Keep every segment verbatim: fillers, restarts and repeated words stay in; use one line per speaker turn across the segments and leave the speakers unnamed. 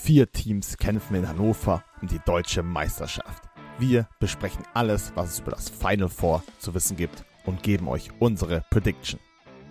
Vier Teams kämpfen in Hannover um die deutsche Meisterschaft. Wir besprechen alles, was es über das Final Four zu wissen gibt und geben euch unsere Prediction.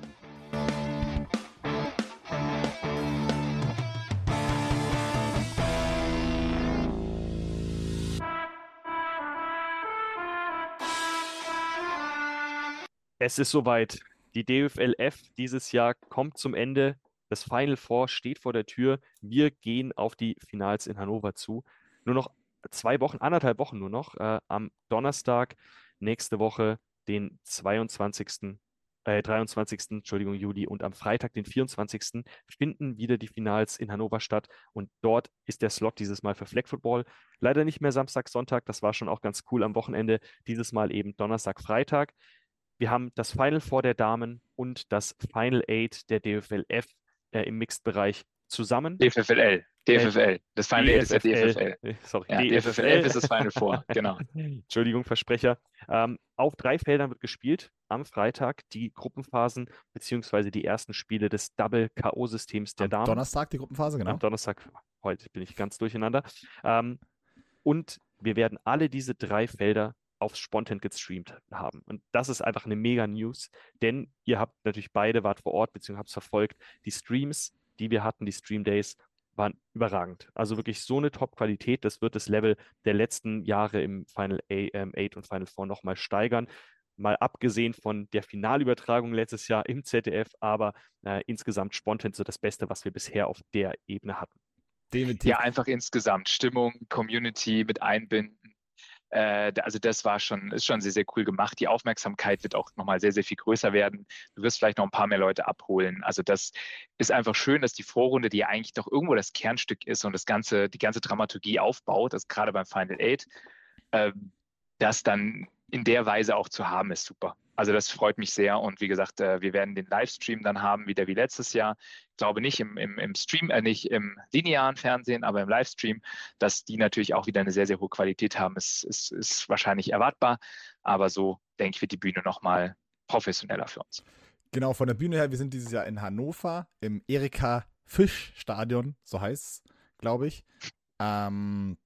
Es ist soweit. Die D F L F dieses Jahr kommt zum Ende. Das Final Four steht vor der Tür. Wir gehen auf die Finals in Hannover zu. Nur noch zwei Wochen, anderthalb Wochen nur noch. Äh, am Donnerstag nächste Woche, den zweiundzwanzigsten Äh, dreiundzwanzigsten Entschuldigung, Juli, und am Freitag, den vierundzwanzigsten finden wieder die Finals in Hannover statt. Und dort ist der Slot dieses Mal für Flag Football. Leider nicht mehr Samstag, Sonntag. Das war schon auch ganz cool am Wochenende. Dieses Mal eben Donnerstag, Freitag. Wir haben das Final Four der Damen und das Final Eight der D F L F äh, im Mixed-Bereich zusammen.
D F F L. D F F L. Das Final Eight ist der D F F L.
Sorry,
ja, D F F L elf ist das Final Four, genau.
Entschuldigung, Versprecher. Ähm, auf drei Feldern wird gespielt. Am Freitag die Gruppenphasen beziehungsweise die ersten Spiele des Double-K O-Systems der
Am
Damen.
Donnerstag die Gruppenphase, genau.
Am Donnerstag, heute bin ich ganz durcheinander. Ähm, und wir werden alle diese drei Felder aufs Spontan gestreamt haben. Und das ist einfach eine mega News, denn ihr habt natürlich beide, wart vor Ort, beziehungsweise habt es verfolgt. Die Streams, die wir hatten, die Stream Days, waren überragend. Also wirklich so eine Top-Qualität, das wird das Level der letzten Jahre im Final Eight und Final Four nochmal steigern. Mal abgesehen von der Finalübertragung letztes Jahr im Z D F, aber äh, insgesamt Spontan so das Beste, was wir bisher auf der Ebene hatten.
Definitiv. Ja, einfach insgesamt Stimmung, Community mit einbinden. Äh, also das war schon, ist schon sehr, sehr cool gemacht. Die Aufmerksamkeit wird auch nochmal sehr, sehr viel größer werden. Du wirst vielleicht noch ein paar mehr Leute abholen. Also das ist einfach schön, dass die Vorrunde, die ja eigentlich doch irgendwo das Kernstück ist und das ganze, die ganze Dramaturgie aufbaut, das gerade beim Final Eight, äh, das dann in der Weise auch zu haben, ist super. Also das freut mich sehr und wie gesagt, äh, wir werden den Livestream dann haben, wieder wie letztes Jahr. Ich glaube nicht im, im, im Stream, äh, nicht im linearen Fernsehen, aber im Livestream, dass die natürlich auch wieder eine sehr, sehr hohe Qualität haben, ist, ist, ist wahrscheinlich erwartbar. Aber so, denke ich, wird die Bühne nochmal professioneller für uns.
Genau, von der Bühne her, wir sind dieses Jahr in Hannover im Erika-Fisch-Stadion, so heißt es, glaube ich. Ähm,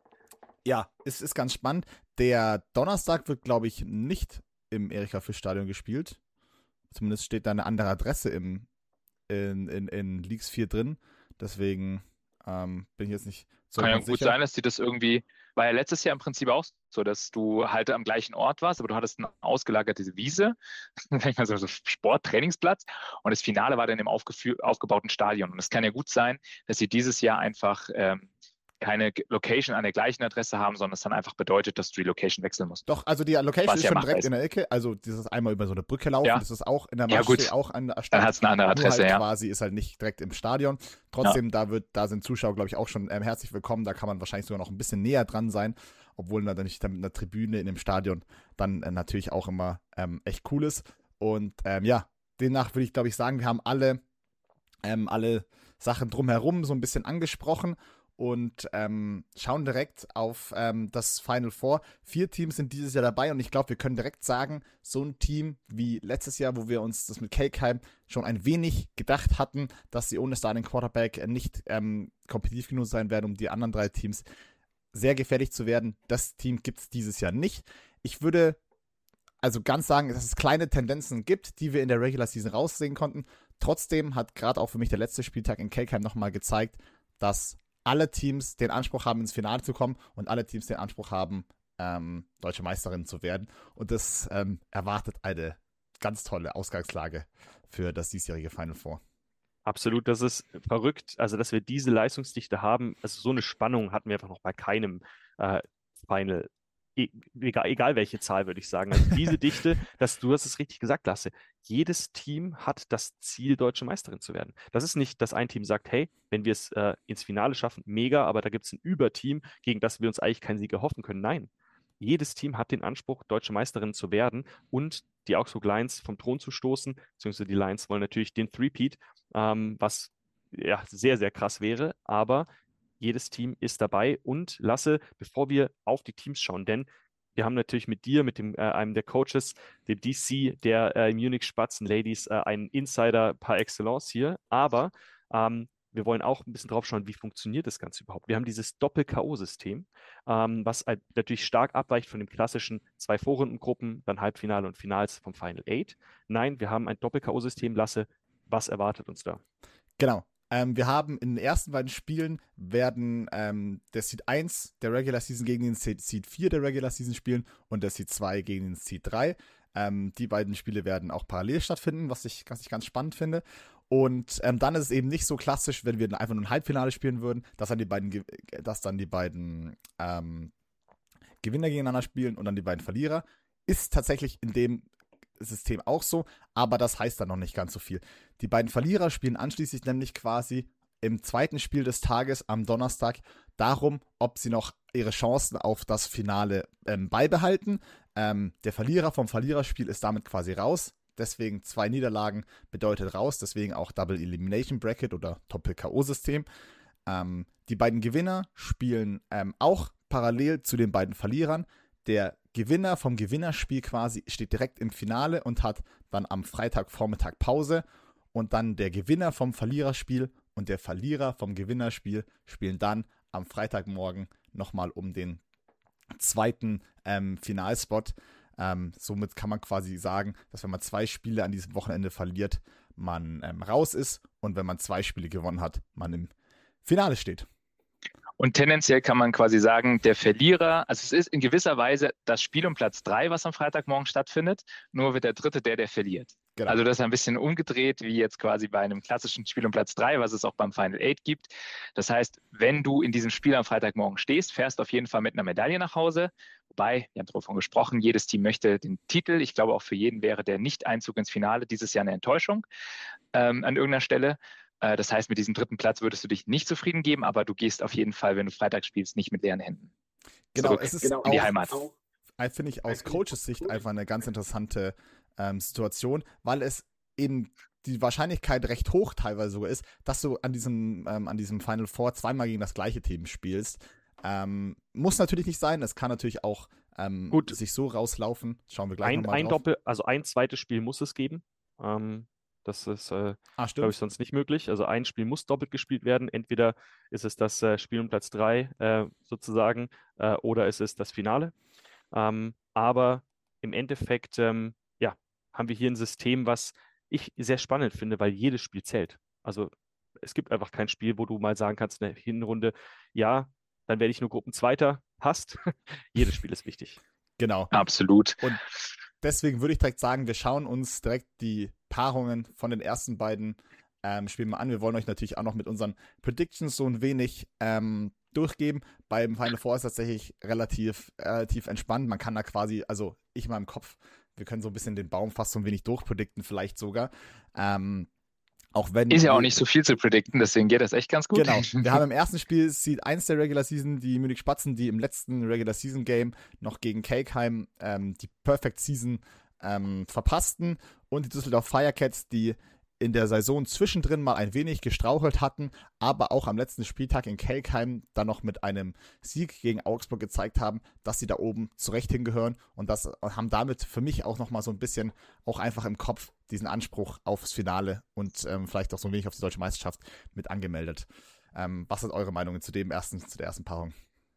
ja, es ist ganz spannend. Der Donnerstag wird, glaube ich, nicht im Erika-Fisch-Stadion gespielt. Zumindest steht da eine andere Adresse im, in, in, in Leagues vier drin. Deswegen ähm, bin ich jetzt nicht so
Kann ja
sicher.
gut sein, dass die das irgendwie, war ja letztes Jahr im Prinzip auch so, dass du halt am gleichen Ort warst, aber du hattest eine ausgelagerte Wiese, sag ich mal so, so Sporttrainingsplatz, und das Finale war dann im aufgebauten Stadion. Und es kann ja gut sein, dass sie dieses Jahr einfach ähm, keine Location an der gleichen Adresse haben, sondern es dann einfach bedeutet, dass du die Location wechseln musst.
Doch, also die Location
Was
ist
ja
schon direkt
ist.
in der Ecke, also dieses einmal über so eine Brücke laufen,
Ja.
das ist auch in der
Ja,
Maschsee
gut.
auch an der Stadt.
Dann hat es eine andere Adresse,
Nur halt
ja.
quasi ist halt nicht direkt im Stadion. Trotzdem, da wird, da sind Zuschauer, glaube ich, auch schon ähm, herzlich willkommen. Da kann man wahrscheinlich sogar noch ein bisschen näher dran sein, obwohl natürlich dann mit einer Tribüne in dem Stadion dann äh, natürlich auch immer ähm, echt cool ist. Und ähm, ja, demnach würde ich, glaube ich, sagen, wir haben alle, ähm, alle Sachen drumherum so ein bisschen angesprochen. Und ähm, schauen direkt auf ähm, das Final Four. Vier Teams sind dieses Jahr dabei und ich glaube, wir können direkt sagen, so ein Team wie letztes Jahr, wo wir uns das mit Kelkheim schon ein wenig gedacht hatten, dass sie ohne Starting Quarterback nicht ähm, kompetitiv genug sein werden, um die anderen drei Teams sehr gefährlich zu werden. Das Team gibt es dieses Jahr nicht. Ich würde also ganz sagen, dass es kleine Tendenzen gibt, die wir in der Regular Season raussehen konnten. Trotzdem hat gerade auch für mich der letzte Spieltag in Kelkheim nochmal gezeigt, dass alle Teams den Anspruch haben, ins Finale zu kommen und alle Teams den Anspruch haben, ähm, deutsche Meisterin zu werden. Und das ähm, erwartet eine ganz tolle Ausgangslage für das diesjährige Final Four.
Absolut, das ist verrückt, also dass wir diese Leistungsdichte haben, also so eine Spannung hatten wir einfach noch bei keinem äh, Final, e egal, egal welche Zahl, würde ich sagen. Also diese Dichte, dass du hast es richtig gesagt, Lasse, jedes Team hat das Ziel, deutsche Meisterin zu werden. Das ist nicht, dass ein Team sagt, hey, wenn wir es äh, ins Finale schaffen, mega, aber da gibt es ein Überteam, gegen das wir uns eigentlich keinen Sieg erhoffen können. Nein, jedes Team hat den Anspruch, deutsche Meisterin zu werden und die Augsburg Lions vom Thron zu stoßen, beziehungsweise die Lions wollen natürlich den Three-Peat, ähm, was ja sehr, sehr krass wäre, aber jedes Team ist dabei. Und Lasse, bevor wir auf die Teams schauen, denn wir haben natürlich mit dir, mit dem, äh, einem der Coaches, dem D C der äh, Munich Spatzen Ladies, äh, einen Insider par excellence hier. Aber ähm, wir wollen auch ein bisschen drauf schauen, wie funktioniert das Ganze überhaupt. Wir haben dieses Doppel-K O-System, ähm, was halt natürlich stark abweicht von dem klassischen zwei Vorrundengruppen, dann Halbfinale und Finals vom Final Eight. Nein, wir haben ein Doppel-K O-System. Lasse, was erwartet uns da?
Genau. Ähm, wir haben in den ersten beiden Spielen werden ähm, der Seed eins der Regular Season gegen den Seed vier der Regular Season spielen und der Seed zwei gegen den Seed drei. Ähm, die beiden Spiele werden auch parallel stattfinden, was ich, was ich ganz spannend finde. Und ähm, dann ist es eben nicht so klassisch, wenn wir einfach nur ein Halbfinale spielen würden, dass dann die beiden, dass dann die beiden ähm, Gewinner gegeneinander spielen und dann die beiden Verlierer. Ist tatsächlich in dem System auch so, aber das heißt dann noch nicht ganz so viel. Die beiden Verlierer spielen anschließend nämlich quasi im zweiten Spiel des Tages am Donnerstag darum, ob sie noch ihre Chancen auf das Finale ähm, beibehalten. Ähm, der Verlierer vom Verliererspiel ist damit quasi raus. Deswegen zwei Niederlagen bedeutet raus. Deswegen auch Double Elimination Bracket oder Doppel-K O-System. Ähm, die beiden Gewinner spielen ähm, auch parallel zu den beiden Verlierern. Der Gewinner vom Gewinnerspiel quasi steht direkt im Finale und hat dann am Freitagvormittag Pause. Und dann der Gewinner vom Verliererspiel und der Verlierer vom Gewinnerspiel spielen dann am Freitagmorgen nochmal um den zweiten ähm, Finalspot. Ähm, somit kann man quasi sagen, dass wenn man zwei Spiele an diesem Wochenende verliert, man ähm, raus ist und wenn man zwei Spiele gewonnen hat, man im Finale steht.
Und tendenziell kann man quasi sagen, der Verlierer, also es ist in gewisser Weise das Spiel um Platz drei, was am Freitagmorgen stattfindet, nur wird der Dritte der, der verliert. Genau. Also das ist ein bisschen umgedreht, wie jetzt quasi bei einem klassischen Spiel um Platz drei, was es auch beim Final Eight gibt. Das heißt, wenn du in diesem Spiel am Freitagmorgen stehst, fährst du auf jeden Fall mit einer Medaille nach Hause. Wobei, wir haben davon gesprochen, jedes Team möchte den Titel. Ich glaube, auch für jeden wäre der Nicht-Einzug ins Finale dieses Jahr eine Enttäuschung ähm, an irgendeiner Stelle. Äh, das heißt, mit diesem dritten Platz würdest du dich nicht zufrieden geben, aber du gehst auf jeden Fall, wenn du Freitag spielst, nicht mit leeren Händen.
Genau,
Zurück
es ist
in die
auch,
Heimat.
finde ich, aus Coaches Sicht einfach eine ganz interessante ähm, Situation, weil es eben die Wahrscheinlichkeit recht hoch teilweise sogar ist, dass du an diesem, ähm, an diesem Final Four zweimal gegen das gleiche Team spielst. Ähm, muss natürlich nicht sein, es kann natürlich auch ähm,
Gut.
sich so rauslaufen. Schauen wir gleich
Ein,
nochmal
ein
drauf.
Doppel, also ein zweites Spiel muss es geben. Ähm, das ist, äh,
ah,
glaube ich, sonst nicht möglich. Also ein Spiel muss doppelt gespielt werden. Entweder ist es das äh, Spiel um Platz drei äh, sozusagen äh, oder es ist das Finale. Ähm, aber im Endeffekt, ähm, ja, haben wir hier ein System, was ich sehr spannend finde, weil jedes Spiel zählt. Also es gibt einfach kein Spiel, wo du mal sagen kannst, in der Hinrunde, ja, dann werde ich nur Gruppenzweiter. Passt. Jedes Spiel ist wichtig.
Genau.
Absolut.
Und deswegen würde ich direkt sagen, wir schauen uns direkt die Paarungen von den ersten beiden ähm, Spielen mal an. Wir wollen euch natürlich auch noch mit unseren Predictions so ein wenig ähm, durchgeben. Beim Final Four ist tatsächlich relativ, relativ entspannt. Man kann da quasi, also ich in meinem Kopf, wir können so ein bisschen den Baum fast so ein wenig durchpredikten, vielleicht sogar. Ähm, auch wenn
ist ja auch nicht so viel zu predikten, deswegen geht das echt ganz gut.
Genau. Wir haben im ersten Spiel Seed eins der Regular Season die Munich Spatzen, die im letzten Regular Season Game noch gegen Kelkheim ähm, die Perfect Season ähm, verpassten und die Düsseldorf Firecats, die in der Saison zwischendrin mal ein wenig gestrauchelt hatten, aber auch am letzten Spieltag in Kelkheim dann noch mit einem Sieg gegen Augsburg gezeigt haben, dass sie da oben zurecht hingehören und das haben damit für mich auch nochmal so ein bisschen auch einfach im Kopf diesen Anspruch aufs Finale und ähm, vielleicht auch so ein wenig auf die deutsche Meisterschaft mit angemeldet. Ähm, was sind eure Meinungen zu dem ersten, zu der ersten Paarung?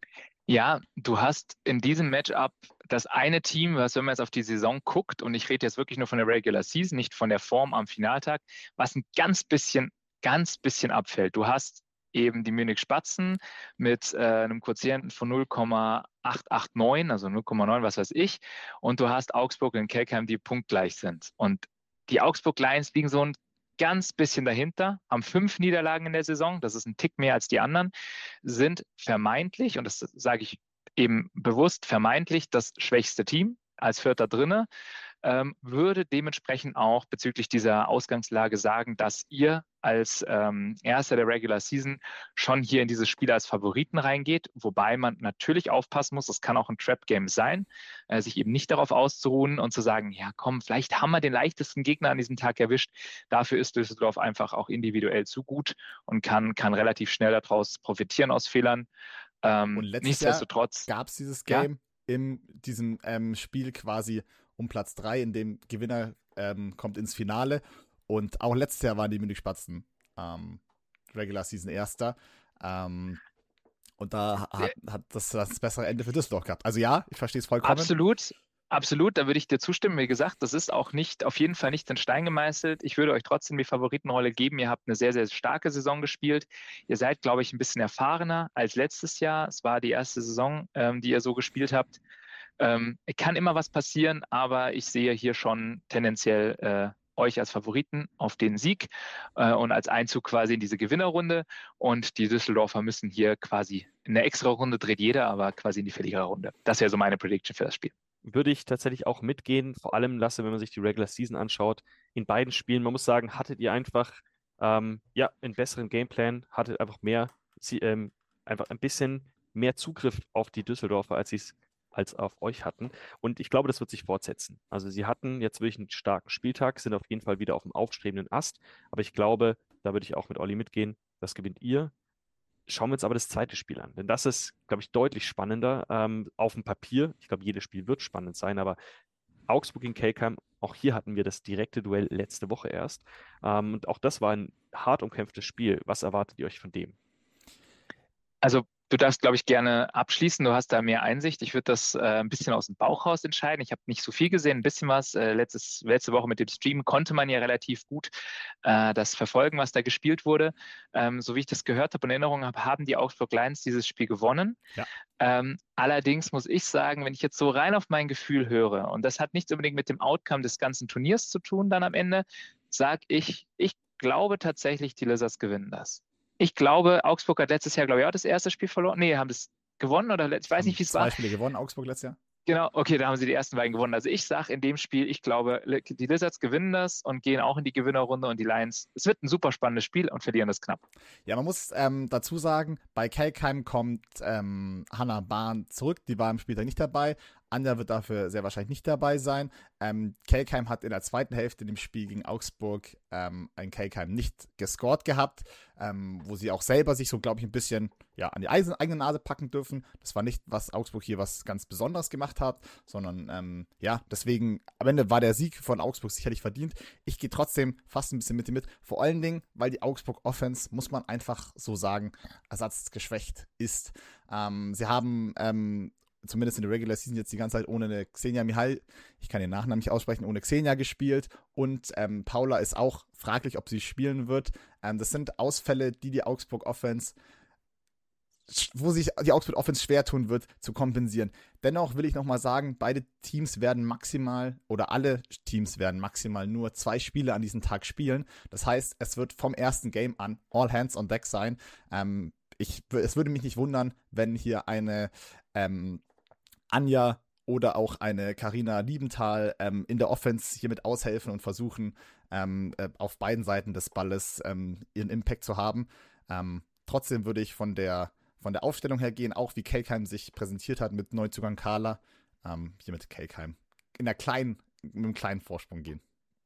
Ja, du hast in diesem Matchup das eine Team, was, wenn man jetzt auf die Saison guckt, und ich rede jetzt wirklich nur von der Regular Season, nicht von der Form am Finaltag, was ein ganz bisschen, ganz bisschen abfällt. Du hast eben die Munich Spatzen mit äh, einem Quotienten von null Komma acht acht neun, also null Komma neun, was weiß ich, und du hast Augsburg und Kelkheim, die punktgleich sind. Und die Augsburg Lions liegen so ein ganz bisschen dahinter, haben fünf Niederlagen in der Saison, das ist ein Tick mehr als die anderen, sind vermeintlich, und das sage ich eben bewusst, vermeintlich das schwächste Team als Vierter drinne, ähm, würde dementsprechend auch bezüglich dieser Ausgangslage sagen, dass ihr als ähm, Erster der Regular Season schon hier in dieses Spiel als Favoriten reingeht, wobei man natürlich aufpassen muss, es kann auch ein Trap-Game sein, äh, sich eben nicht darauf auszuruhen und zu sagen, ja komm, vielleicht haben wir den leichtesten Gegner an diesem Tag erwischt. Dafür ist Düsseldorf einfach auch individuell zu gut und kann, kann relativ schnell daraus profitieren aus Fehlern. Ähm,
und letztes
nichtsdestotrotz
Jahr gab es dieses Game ja? in diesem ähm, Spiel quasi um Platz drei, in dem Gewinner ähm, kommt ins Finale. Und auch letztes Jahr waren die Munich Spatzen ähm, Regular Season Erster. Ähm, und da hat, hat das das bessere Ende für Düsseldorf gehabt. Also ja, ich verstehe es vollkommen.
Absolut, absolut, da würde ich dir zustimmen. Wie gesagt, das ist auch nicht, auf jeden Fall nicht in Stein gemeißelt. Ich würde euch trotzdem die Favoritenrolle geben. Ihr habt eine sehr, sehr starke Saison gespielt. Ihr seid, glaube ich, ein bisschen erfahrener als letztes Jahr. Es war die erste Saison, ähm, die ihr so gespielt habt. Ähm, kann immer was passieren, aber ich sehe hier schon tendenziell äh, euch als Favoriten auf den Sieg äh, und als Einzug quasi in diese Gewinnerrunde. Und die Düsseldorfer müssen hier quasi in eine extra Runde dreht jeder, aber quasi in die Verliererrunde. Das wäre so meine Prediction für das Spiel.
Würde ich tatsächlich auch mitgehen, vor allem, Lasse, wenn man sich die Regular Season anschaut, in beiden Spielen, man muss sagen, hattet ihr einfach ähm, ja, einen besseren Gameplan, hattet einfach mehr, sie, ähm, einfach ein bisschen mehr Zugriff auf die Düsseldorfer, als sie es als auf euch hatten. Und ich glaube, das wird sich fortsetzen. Also sie hatten jetzt wirklich einen starken Spieltag, sind auf jeden Fall wieder auf dem aufstrebenden Ast. Aber ich glaube, da würde ich auch mit Olli mitgehen. Das gewinnt ihr. Schauen wir uns aber das zweite Spiel an. Denn das ist, glaube ich, deutlich spannender ähm, auf dem Papier. Ich glaube, jedes Spiel wird spannend sein. Aber Augsburg gegen Kelkheim, auch hier hatten wir das direkte Duell letzte Woche erst. Ähm, und auch das war ein hart umkämpftes Spiel. Was erwartet ihr euch von dem?
Also du darfst, glaube ich, gerne abschließen. Du hast da mehr Einsicht. Ich würde das äh, ein bisschen aus dem Bauch raus entscheiden. Ich habe nicht so viel gesehen, ein bisschen was. Äh, letztes, letzte Woche mit dem Stream konnte man ja relativ gut äh, das verfolgen, was da gespielt wurde. Ähm, so wie ich das gehört habe und in Erinnerung habe, haben die Augsburg Lions dieses Spiel gewonnen.
Ja.
Ähm, allerdings muss ich sagen, wenn ich jetzt so rein auf mein Gefühl höre, und das hat nichts unbedingt mit dem Outcome des ganzen Turniers zu tun, dann am Ende, sage ich, ich glaube tatsächlich, die Lizards gewinnen das. Ich glaube, Augsburg hat letztes Jahr, glaube ich, auch das erste Spiel verloren. Nee, haben das gewonnen oder ich weiß
Haben
nicht, wie es
zwei
war.
Spiele gewonnen, Augsburg letztes Jahr.
Genau, okay, da haben sie die ersten beiden gewonnen. Also ich sage in dem Spiel, ich glaube, die Lizards gewinnen das und gehen auch in die Gewinnerrunde und die Lions. Es wird ein super spannendes Spiel und verlieren das knapp.
Ja, man muss ähm, dazu sagen, bei Kelkheim kommt ähm, Hannah Bahn zurück, die war im Spieltag nicht dabei. Anja wird dafür sehr wahrscheinlich nicht dabei sein. Ähm, Kelkheim hat in der zweiten Hälfte im Spiel gegen Augsburg ähm, ein Kelkheim nicht gescored gehabt, ähm, wo sie auch selber sich so, glaube ich, ein bisschen ja, an die eigene Nase packen dürfen. Das war nicht, was Augsburg hier was ganz Besonderes gemacht hat, sondern ähm, ja, deswegen, am Ende war der Sieg von Augsburg sicherlich verdient. Ich gehe trotzdem fast ein bisschen mit dir mit, vor allen Dingen, weil die Augsburg Offense, muss man einfach so sagen, ersatzgeschwächt ist. Ähm, sie haben ähm, zumindest in der Regular Season jetzt die ganze Zeit ohne eine Xenia Mihal, ich kann den Nachnamen nicht aussprechen, ohne Xenia gespielt und ähm, Paula ist auch fraglich, ob sie spielen wird. Ähm, das sind Ausfälle, die die Augsburg Offense, wo sich die Augsburg Offense schwer tun wird, zu kompensieren. Dennoch will ich nochmal sagen, beide Teams werden maximal, oder alle Teams werden maximal nur zwei Spiele an diesem Tag spielen. Das heißt, es wird vom ersten Game an all hands on deck sein. Ähm, ich, es würde mich nicht wundern, wenn hier eine ähm, Anja oder auch eine Carina Liebenthal ähm, in der Offense hiermit aushelfen und versuchen, ähm, äh, auf beiden Seiten des Balles ähm, ihren Impact zu haben. Ähm, trotzdem würde ich von der, von der Aufstellung her gehen, auch wie Kelkheim sich präsentiert hat mit Neuzugang Carla, ähm, hier mit Kelkheim in der kleinen, mit einem kleinen Vorsprung gehen.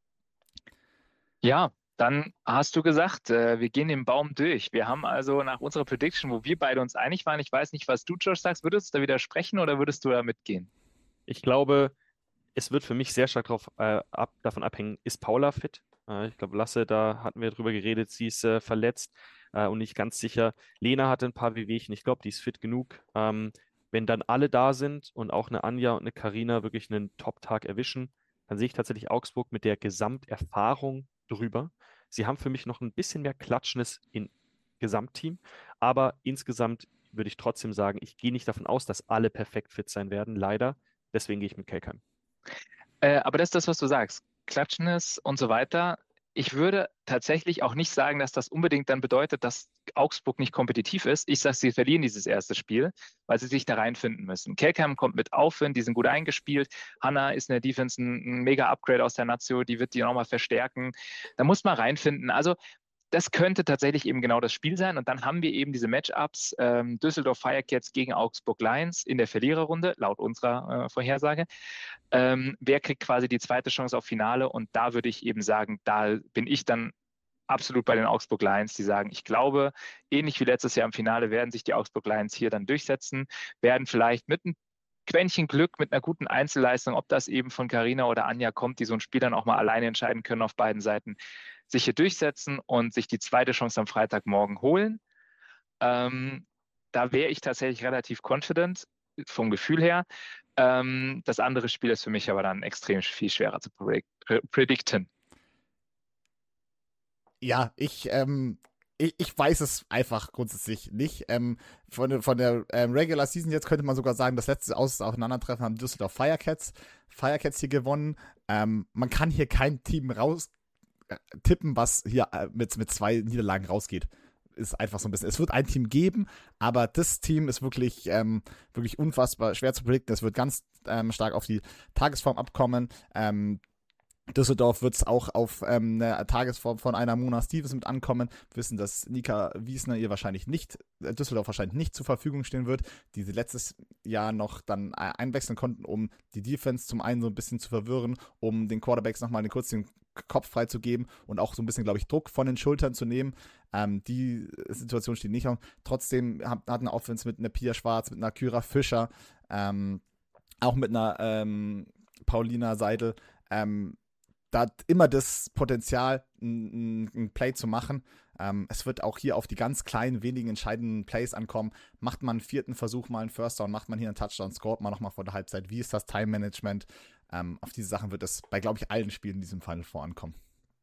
Ja, dann hast du gesagt, äh, wir gehen den Baum durch. Wir haben also nach unserer Prediction, wo wir beide uns einig waren, ich weiß nicht, was du, Josh, sagst, würdest du da widersprechen oder würdest du da mitgehen?
Ich glaube, es wird für mich sehr stark drauf, äh, ab, davon abhängen, ist Paula fit? Äh, ich glaube, Lasse, da hatten wir drüber geredet, sie ist äh, verletzt äh, und nicht ganz sicher. Lena hatte ein paar Wehwehchen, ich glaube, die ist fit genug. Ähm, wenn dann alle da sind und auch eine Anja und eine Carina wirklich einen Top-Tag erwischen, dann sehe ich tatsächlich Augsburg mit der Gesamterfahrung drüber. Sie haben für mich noch ein bisschen mehr Klatschnis im Gesamtteam, aber insgesamt würde ich trotzdem sagen, ich gehe nicht davon aus, dass alle perfekt fit sein werden, leider. Deswegen gehe ich mit Kelkheim.
Äh, aber das ist das, was du sagst. Klatschnis und so weiter. Ich würde tatsächlich auch nicht sagen, dass das unbedingt dann bedeutet, dass Augsburg nicht kompetitiv ist. Ich sage, sie verlieren dieses erste Spiel, weil sie sich da reinfinden müssen. Kelkheim kommt mit Aufwind, die sind gut eingespielt. Hanna ist in der Defense ein, ein mega Upgrade aus der Nazio, die wird die nochmal verstärken. Da muss man reinfinden. Also das könnte tatsächlich eben genau das Spiel sein. Und dann haben wir eben diese Matchups ähm, Düsseldorf Firecats gegen Augsburg Lions in der Verliererrunde, laut unserer äh, Vorhersage. Ähm, wer kriegt quasi die zweite Chance auf Finale? Und da würde ich eben sagen, da bin ich dann absolut bei den Augsburg Lions, die sagen, ich glaube, ähnlich wie letztes Jahr im Finale werden sich die Augsburg Lions hier dann durchsetzen, werden vielleicht mit einem Quäntchen Glück, mit einer guten Einzelleistung, ob das eben von Carina oder Anja kommt, die so ein Spiel dann auch mal alleine entscheiden können auf beiden Seiten, sich hier durchsetzen und sich die zweite Chance am Freitagmorgen holen. Ähm, da wäre ich tatsächlich relativ confident vom Gefühl her. Ähm, das andere Spiel ist für mich aber dann extrem viel schwerer zu predict predikten.
Ja, ich, ähm, ich, ich weiß es einfach grundsätzlich nicht. Ähm, von, der- von der ähm, Regular Season jetzt könnte man sogar sagen, das letzte Aus Aufeinandertreffen haben Düsseldorf Firecats, Firecats hier gewonnen. Ähm, man kann hier kein Team raus äh, tippen, was hier äh, mit, mit zwei Niederlagen rausgeht. Ist einfach so ein bisschen. Es wird ein Team geben, aber das Team ist wirklich, ähm, wirklich unfassbar schwer zu predikten. Es wird ganz ähm, stark auf die Tagesform abkommen. Ähm, Düsseldorf wird es auch auf ähm, eine Tagesform von einer Mona Stevens mit ankommen. Wir wissen, dass Nika Wiesner ihr wahrscheinlich nicht, äh, Düsseldorf wahrscheinlich nicht zur Verfügung stehen wird, die sie letztes Jahr noch dann äh, einwechseln konnten, um die Defense zum einen so ein bisschen zu verwirren, um den Quarterbacks nochmal einen kurzen Kopf freizugeben und auch so ein bisschen, glaube ich, Druck von den Schultern zu nehmen. Ähm, die Situation steht nicht auf. Trotzdem hat, hat eine Offense mit einer Pia Schwarz, mit einer Kyra Fischer, ähm, auch mit einer ähm, Paulina Seidel, ähm, da hat immer das Potenzial, ein, ein Play zu machen. Ähm, es wird auch hier auf die ganz kleinen, wenigen entscheidenden Plays ankommen. Macht man einen vierten Versuch mal einen First Down, macht man hier einen Touchdown, scoret man nochmal vor der Halbzeit. Wie ist das Time-Management? Ähm, auf diese Sachen wird es bei, glaube ich, allen Spielen in diesem Final Four ankommen.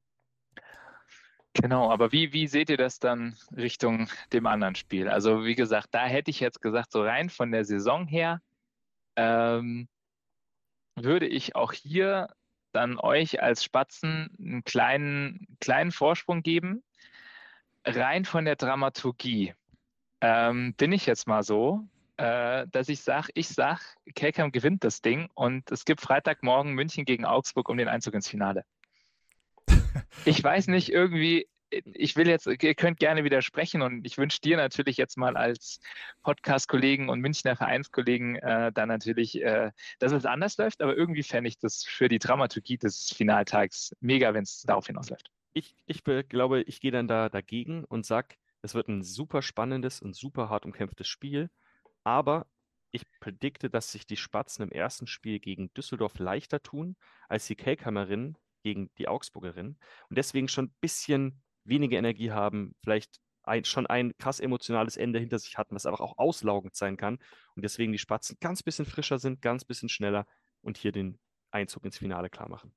Genau, aber wie, wie seht ihr das dann Richtung dem anderen Spiel? Also wie gesagt, da hätte ich jetzt gesagt, so rein von der Saison her, ähm, würde ich auch hier dann euch als Spatzen einen kleinen, kleinen Vorsprung geben. Rein von der Dramaturgie ähm, bin ich jetzt mal so, äh, dass ich sage, ich sage, Kelkheim gewinnt das Ding und es gibt Freitagmorgen München gegen Augsburg um den Einzug ins Finale. Ich weiß nicht, irgendwie, ich will jetzt, ihr könnt gerne widersprechen und ich wünsche dir natürlich jetzt mal als Podcast-Kollegen und Münchner Vereinskollegen äh, dann natürlich, äh, dass es anders läuft, aber irgendwie fände ich das für die Dramaturgie des Finaltags mega, wenn es darauf hinausläuft.
Ich, ich be- glaube, ich gehe dann da dagegen und sage, es wird ein super spannendes und super hart umkämpftes Spiel, aber ich predikte, dass sich die Spatzen im ersten Spiel gegen Düsseldorf leichter tun als die Kelkheimerinnen gegen die Augsburgerinnen und deswegen schon ein bisschen weniger Energie haben, vielleicht ein, schon ein krass emotionales Ende hinter sich hatten, was einfach auch auslaugend sein kann und deswegen die Spatzen ganz bisschen frischer sind, ganz bisschen schneller und hier den Einzug ins Finale klar machen.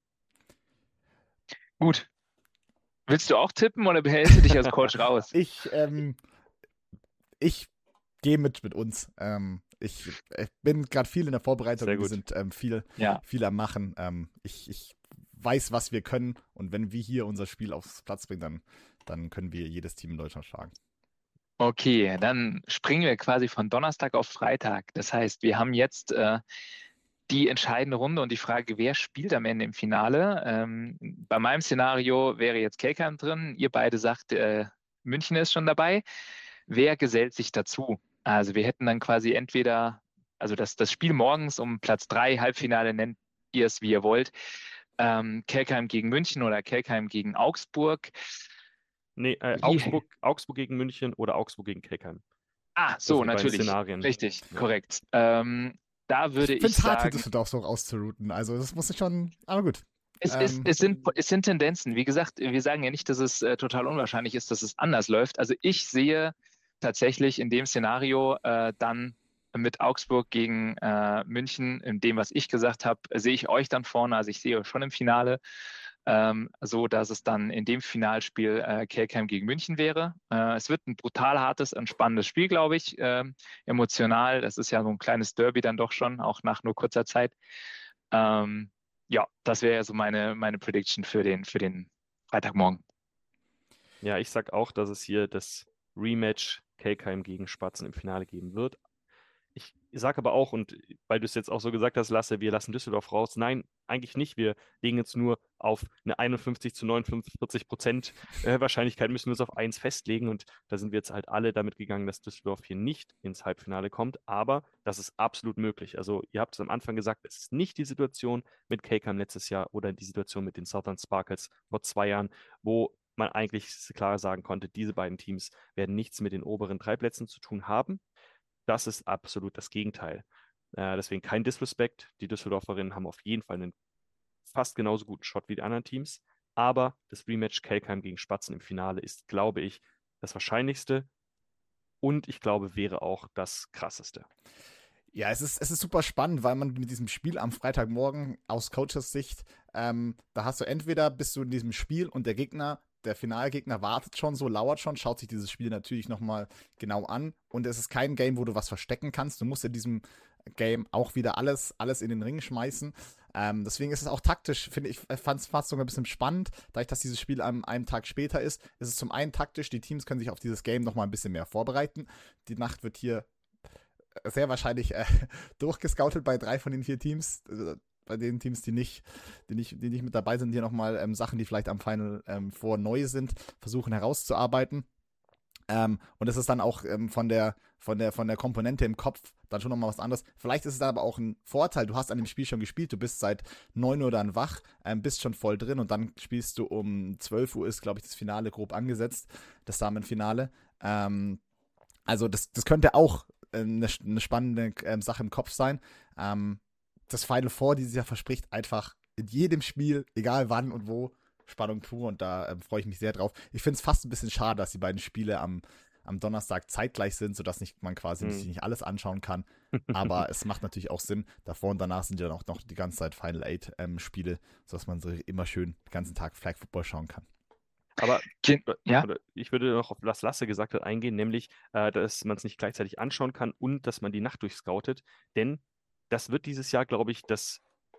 Gut. Willst du auch tippen oder behältst du dich als Coach raus?
Ich, ähm, ich gehe mit mit uns. Ähm, ich, ich bin gerade viel in der Vorbereitung.
Sehr
Wir
gut.
sind ähm, viel,
Ja.
viel am Machen. Ähm, ich, ich weiß, was wir können. Und wenn wir hier unser Spiel aufs Platz bringen, dann, dann können wir jedes Team in Deutschland schlagen.
Okay, dann springen wir quasi von Donnerstag auf Freitag. Das heißt, wir haben jetzt äh, die entscheidende Runde und die Frage, wer spielt am Ende im Finale? Ähm, bei meinem Szenario wäre jetzt Kelkheim drin. Ihr beide sagt, äh, München ist schon dabei. Wer gesellt sich dazu? Also wir hätten dann quasi entweder, also das, das Spiel morgens um Platz drei, Halbfinale, nennt ihr es, wie ihr wollt. Ähm, Kelkheim gegen München oder Kelkheim gegen Augsburg.
Nee, äh,
Wie,
Augsburg, Augsburg gegen München oder Augsburg gegen Kelkheim.
ah,
Das
so,
sind die beiden
natürlich.
Szenarien.
Richtig,
Ja.
korrekt. Ähm, da würde
Ich
ich
finde es hart, hier
sagen,
Düsseldorf so auszurouten. Also, das muss ich schon. Aber gut.
es,
Ähm,
ist, es, sind, es sind Tendenzen. Wie gesagt, wir sagen ja nicht, dass es äh, total unwahrscheinlich ist, dass es anders läuft. Also ich sehe tatsächlich in dem Szenario äh, dann mit Augsburg gegen äh, München, in dem, was ich gesagt habe, sehe ich euch dann vorne. Also ich sehe euch schon im Finale, ähm, so dass es dann in dem Finalspiel äh, Kelkheim gegen München wäre. Äh, es wird ein brutal hartes, ein spannendes Spiel, glaube ich. Ähm, emotional. Das ist ja so ein kleines Derby dann doch schon, auch nach nur kurzer Zeit. Ähm, ja, das wäre ja so meine, meine Prediction für den, für den Freitagmorgen.
Ja, ich sag auch, dass es hier das Rematch Kelkheim gegen Spatzen im Finale geben wird. Ich sage aber auch, und weil du es jetzt auch so gesagt hast, Lasse, wir lassen Düsseldorf raus. Nein, eigentlich nicht. Wir legen jetzt nur auf eine einundfünfzig zu neunundvierzig Prozent äh, Wahrscheinlichkeit, müssen wir es auf eins festlegen. Und da sind wir jetzt halt alle damit gegangen, dass Düsseldorf hier nicht ins Halbfinale kommt. Aber das ist absolut möglich. Also ihr habt es am Anfang gesagt, es ist nicht die Situation mit Kelkheim letztes Jahr oder die Situation mit den Southern Sparkles vor zwei Jahren, wo man eigentlich klar sagen konnte, diese beiden Teams werden nichts mit den oberen drei Plätzen zu tun haben. Das ist absolut das Gegenteil. Äh, deswegen kein Disrespect. Die Düsseldorferinnen haben auf jeden Fall einen fast genauso guten Shot wie die anderen Teams. Aber das Rematch Kelkheim gegen Spatzen im Finale ist, glaube ich, das Wahrscheinlichste und ich glaube, wäre auch das Krasseste.
Ja, es ist, es ist super spannend, weil man mit diesem Spiel am Freitagmorgen aus Coaches Sicht, ähm, da hast du entweder bist du in diesem Spiel und der Gegner, der Finalgegner wartet schon so, lauert schon, schaut sich dieses Spiel natürlich nochmal genau an und es ist kein Game, wo du was verstecken kannst. Du musst in diesem Game auch wieder alles, alles in den Ring schmeißen. Ähm, deswegen ist es auch taktisch, finde ich, fand es fast sogar ein bisschen spannend, dadurch, dass dieses Spiel an einem Tag später ist, ist es zum einen taktisch, die Teams können sich auf dieses Game nochmal ein bisschen mehr vorbereiten. Die Nacht wird hier sehr wahrscheinlich äh, durchgescoutet bei drei von den vier Teams. Also bei den Teams, die nicht, die nicht, die nicht mit dabei sind, hier nochmal ähm, Sachen, die vielleicht am Final ähm, vor neu sind, versuchen herauszuarbeiten. Ähm, und es ist dann auch ähm, von der, von der, von der Komponente im Kopf dann schon nochmal was anderes. Vielleicht ist es dann aber auch ein Vorteil, du hast an dem Spiel schon gespielt, du bist seit neun Uhr dann wach, ähm, bist schon voll drin und dann spielst du um zwölf Uhr ist, glaube ich, das Finale grob angesetzt, das Damenfinale. Ähm, also das, das könnte auch eine, eine spannende ähm, Sache im Kopf sein. Ähm, das Final Four dieses Jahr verspricht einfach in jedem Spiel, egal wann und wo, Spannung pur und da ähm, freue ich mich sehr drauf. Ich finde es fast ein bisschen schade, dass die beiden Spiele am, am Donnerstag zeitgleich sind, sodass nicht, man quasi
Hm.
sich nicht alles anschauen kann. Aber es macht natürlich auch Sinn. Davor und danach sind ja auch noch die ganze Zeit Final Eight ähm, Spiele, sodass man so immer schön den ganzen Tag Flag Football schauen kann.
Aber
Ja.
oder ich würde noch auf was Lasse gesagt hat eingehen, nämlich, äh, dass man es nicht gleichzeitig anschauen kann und dass man die Nacht durchscoutet. Denn das wird dieses Jahr, glaube ich, das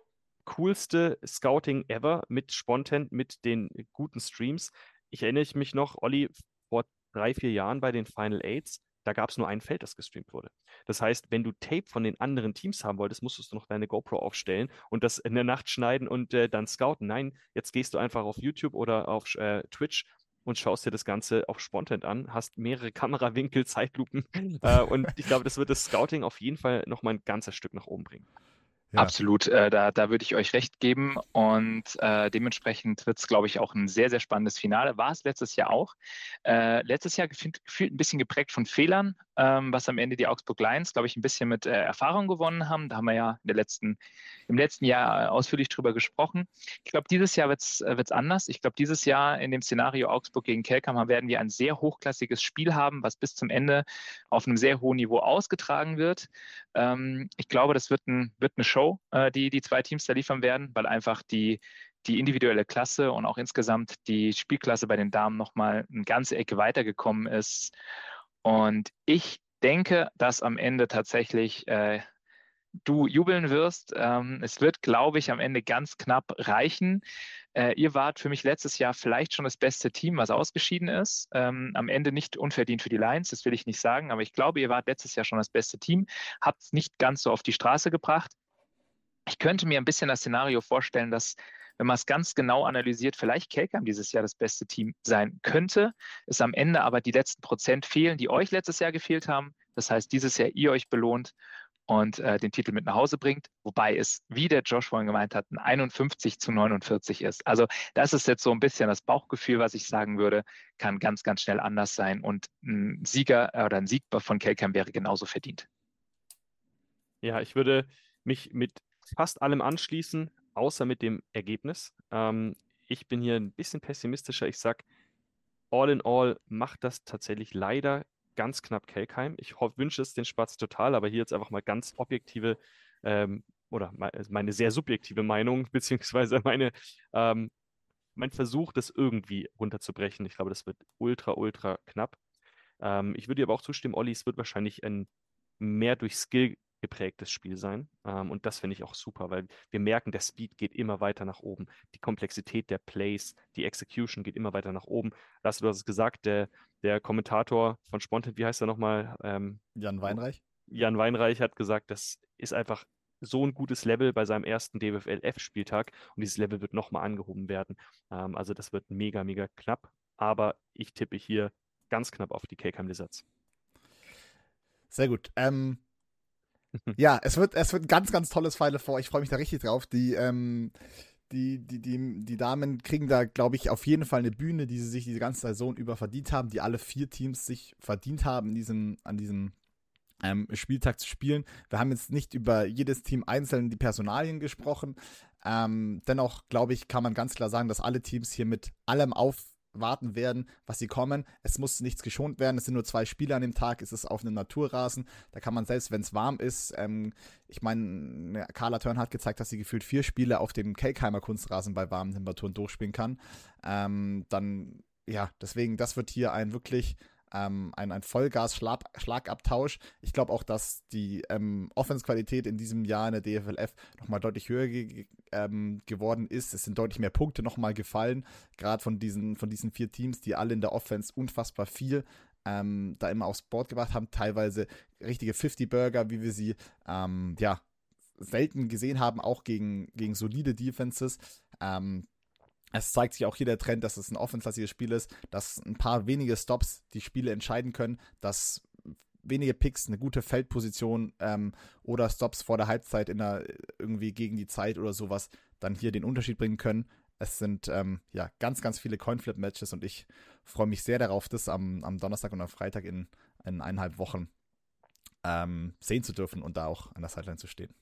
coolste Scouting ever mit Spontent, mit den guten Streams. Ich erinnere mich noch, Olli, vor drei, vier Jahren bei den Final Eights, da gab es nur ein Feld, das gestreamt wurde. Das heißt, wenn du Tape von den anderen Teams haben wolltest, musstest du noch deine GoPro aufstellen und das in der Nacht schneiden und äh, dann scouten. Nein, jetzt gehst du einfach auf YouTube oder auf äh, Twitch und schaust dir das Ganze auf Spontent an, hast mehrere Kamerawinkel, Zeitlupen äh, und ich glaube, das wird das Scouting auf jeden Fall nochmal ein ganzes Stück nach oben bringen.
Ja.
Absolut, äh, da, da würde ich euch recht geben und äh, dementsprechend wird es, glaube ich, auch ein sehr, sehr spannendes Finale. War es letztes Jahr auch. Äh, letztes Jahr gefühlt, gefühlt ein bisschen geprägt von Fehlern, ähm, was am Ende die Augsburg Lions, glaube ich, ein bisschen mit äh, Erfahrung gewonnen haben. Da haben wir ja in der letzten, im letzten Jahr ausführlich drüber gesprochen. Ich glaube, dieses Jahr wird es äh, anders. Ich glaube, dieses Jahr in dem Szenario Augsburg gegen Kelkheim werden wir ein sehr hochklassiges Spiel haben, was bis zum Ende auf einem sehr hohen Niveau ausgetragen wird. Ähm, ich glaube, das wird, ein, wird eine Show, äh, die die zwei Teams da liefern werden, weil einfach die, die individuelle Klasse und auch insgesamt die Spielklasse bei den Damen nochmal eine ganze Ecke weitergekommen ist. Und ich denke, dass am Ende tatsächlich äh, du jubeln wirst. Ähm, es wird, glaube ich, am Ende ganz knapp reichen. Äh, ihr wart für mich letztes Jahr vielleicht schon das beste Team, was ausgeschieden ist. Ähm, am Ende nicht unverdient für die Lions, das will ich nicht sagen, aber ich glaube, ihr wart letztes Jahr schon das beste Team, habt es nicht ganz so auf die Straße gebracht. Ich könnte mir ein bisschen das Szenario vorstellen, dass, wenn man es ganz genau analysiert, vielleicht Kelkheim dieses Jahr das beste Team sein könnte, es am Ende aber die letzten Prozent fehlen, die euch letztes Jahr gefehlt haben. Das heißt, dieses Jahr ihr euch belohnt und äh, den Titel mit nach Hause bringt, wobei es, wie der Josh vorhin gemeint hat, ein einundfünfzig zu neunundvierzig ist. Also das ist jetzt so ein bisschen das Bauchgefühl, was ich sagen würde, kann ganz, ganz schnell anders sein und ein Sieger äh, oder ein Sieg von Kelkheim wäre genauso verdient.
Ja, ich würde mich mit fast allem anschließen, außer mit dem Ergebnis. Ähm, ich bin hier ein bisschen pessimistischer. Ich sage, all in all macht das tatsächlich leider ganz knapp Kelkheim. Ich hoff, wünsche es den Spatzen total, aber hier jetzt einfach mal ganz objektive ähm, oder me meine sehr subjektive Meinung, beziehungsweise meine, ähm, mein Versuch, das irgendwie runterzubrechen. Ich glaube, das wird ultra, ultra knapp. Ähm, ich würde dir aber auch zustimmen, Olli, es wird wahrscheinlich ein mehr durch Skill geprägtes Spiel sein. Ähm, und das finde ich auch super, weil wir merken, der Speed geht immer weiter nach oben. Die Komplexität der Plays, die Execution geht immer weiter nach oben. Lasse, du hast es gesagt, der, der Kommentator von Spontent, wie heißt er nochmal? Ähm,
Jan Weinreich?
Jan Weinreich hat gesagt, das ist einfach so ein gutes Level bei seinem ersten D W F L F-Spieltag und dieses Level wird nochmal angehoben werden. Ähm, also das wird mega, mega knapp, aber ich tippe hier ganz knapp auf die Kelkheim Lizards.
Sehr gut. Ähm, ja, es wird, es wird ein ganz, ganz tolles Final Four. Ich freue mich da richtig drauf. Die, ähm, die, die, die, die Damen kriegen da, glaube ich, auf jeden Fall eine Bühne, die sie sich diese ganze Saison über verdient haben, die alle vier Teams sich verdient haben, in diesem, an diesem ähm, Spieltag zu spielen. Wir haben jetzt nicht über jedes Team einzeln die Personalien gesprochen, Ähm, dennoch, glaube ich, kann man ganz klar sagen, dass alle Teams hier mit allem aufwarten werden, was sie kommen. Es muss nichts geschont werden. Es sind nur zwei Spiele an dem Tag. Es ist auf einem Naturrasen. Da kann man selbst, wenn es warm ist, ähm, ich meine, Carla Turn hat gezeigt, dass sie gefühlt vier Spiele auf dem Kelkheimer Kunstrasen bei warmen Temperaturen durchspielen kann. Ähm, dann, ja, deswegen, das wird hier ein wirklich Ähm, ein, ein Vollgas-Schlagabtausch. Ich glaube auch, dass die ähm, Offense-Qualität in diesem Jahr in der D F L F nochmal deutlich höher ge ähm, geworden ist. Es sind deutlich mehr Punkte nochmal gefallen, gerade von diesen, von diesen vier Teams, die alle in der Offense unfassbar viel ähm, da immer aufs Board gebracht haben. Teilweise richtige fünfzig-Burger, wie wir sie ähm, ja, selten gesehen haben, auch gegen, gegen solide Defenses. Ähm, Es zeigt sich auch hier der Trend, dass es ein offensives Spiel ist, dass ein paar wenige Stops die Spiele entscheiden können, dass wenige Picks, eine gute Feldposition ähm, oder Stops vor der Halbzeit in der, irgendwie gegen die Zeit oder sowas dann hier den Unterschied bringen können. Es sind ähm, ja ganz, ganz viele Coinflip-Matches und ich freue mich sehr darauf, das am, am Donnerstag und am Freitag in, in eineinhalb Wochen ähm, sehen zu dürfen und da auch an der Sideline zu stehen.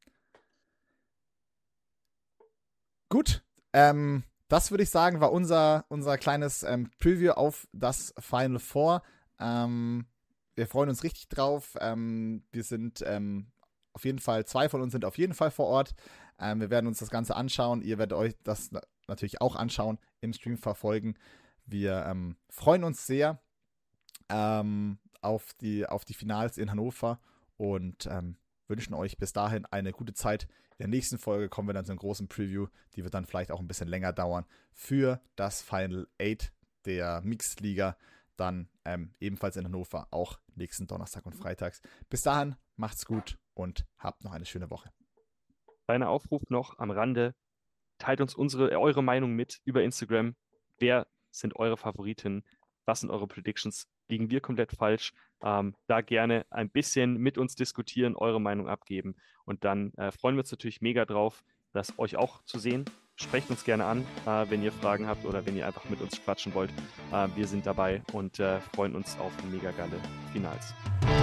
Gut, ähm, das würde ich sagen, war unser, unser kleines ähm, Preview auf das Final Four. Ähm, wir freuen uns richtig drauf. Ähm, wir sind ähm, auf jeden Fall, zwei von uns sind auf jeden Fall vor Ort. Ähm, wir werden uns das Ganze anschauen. Ihr werdet euch das natürlich auch anschauen, im Stream verfolgen. Wir ähm, freuen uns sehr ähm, auf, die, auf die Finals in Hannover und ähm, wünschen euch bis dahin eine gute Zeit. In der nächsten Folge kommen wir dann zu einem großen Preview, die wird dann vielleicht auch ein bisschen länger dauern, für das Final Eight der Mixed-Liga, dann ähm, ebenfalls in Hannover, auch nächsten Donnerstag und Freitags. Bis dahin, macht's gut und habt noch eine schöne Woche.
Kleiner Aufruf noch am Rande, teilt uns unsere, eure Meinung mit über Instagram. Wer sind eure Favoriten? Was sind eure Predictions? Liegen wir komplett falsch? Ähm, da gerne ein bisschen mit uns diskutieren, eure Meinung abgeben. Und dann äh, freuen wir uns natürlich mega drauf, das euch auch zu sehen. Sprecht uns gerne an, äh, wenn ihr Fragen habt oder wenn ihr einfach mit uns quatschen wollt. Äh, wir sind dabei und äh, freuen uns auf mega geile Finals.